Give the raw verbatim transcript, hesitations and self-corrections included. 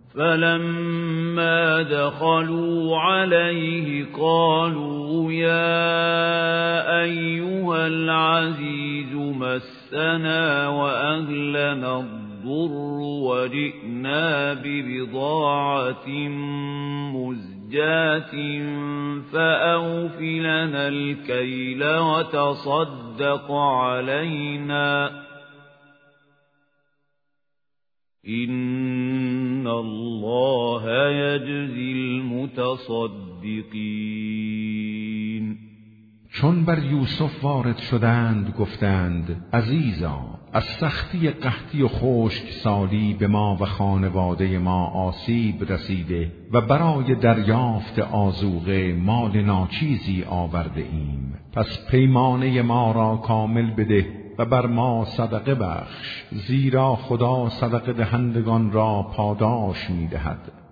فلما دخلوا عليه قالوا يا أيها العزيز مسنا وأهلنا الضر وجئنا ببضاعة مزجاة فأوف لنا الكيل وتصدق علينا إن الله يجزي المتصدقين. چون بر یوسف وارد شدند گفتند عزیزا، از سختی قحطی و خشکسالی به ما و خانواده ما آسیب رسیده و برای دریافت آذوقه مال ناچیزی آورده ایم، پس پیمانه ما را کامل بده و بر ما صدقه بخش، زیرا خدا صدقه دهندگان را پاداش می دهد.